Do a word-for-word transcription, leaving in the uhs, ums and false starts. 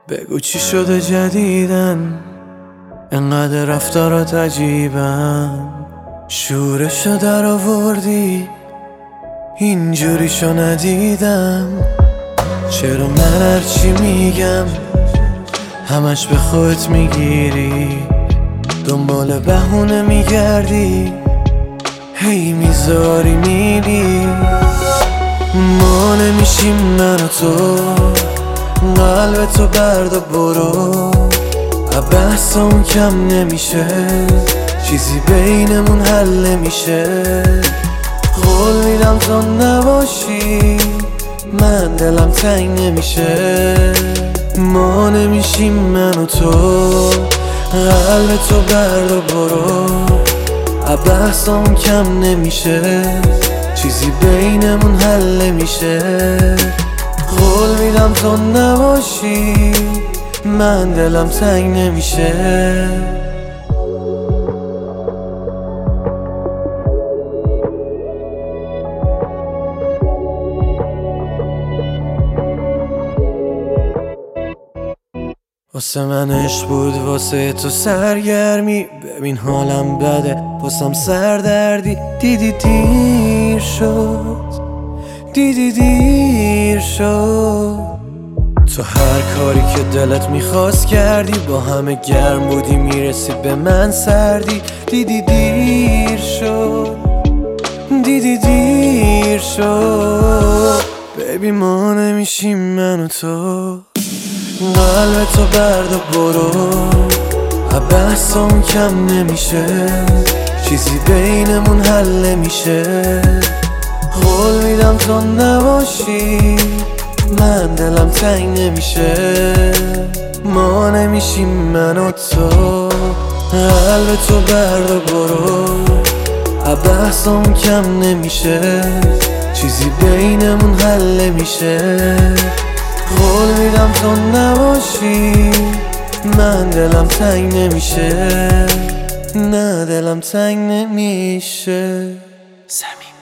بگو چی شده جدیدن انقدر رفتارات عجیبن، شورشو در آوردی اینجوریشو ندیدم. چرا من هرچی میگم همش به خودت میگیری، دنبال بهونه میگردی، هی میذاری میری. ما نمیشیم من و تو، قلب تو بردا برو، بحثمون کم نمیشه، چیزی بینمون حل نمیشه. قول میدم تو نباشی من دلم تنگ نمیشه. ما نمیشیم من و تو، قلب تو بردا برو، بحثمون کم نمیشه، چیزی بینمون حل نمیشه. قول میدم تو نباشی من دلم تنگ نمیشه. واسه من عشق بود، واسه تو سرگرمی، ببین حالم بده واسم سردردی. دیدی دیر شد، دیدی دیر شد، تو هر کاری که دلت میخواست کردی، با همه گرم بودی میرسید به من سردی. دیدی دیر شد، دیدی دیر شد، ببین ما نمیشیم من و تو، قلب تو بردا برو، بحثمون کم نمیشه، چیزی بینمون حل نمیشه. قول میدم تو نباشی من دلم تنگ نمیشه. ما نمیشیم من و تو، قلب تو بردا برو، بحثمون کم نمیشه، چیزی بینمون حل نمیشه. قول میدم تو نباشی من دلم تنگ نمیشه، نه دلم تنگ نمیشه. زمین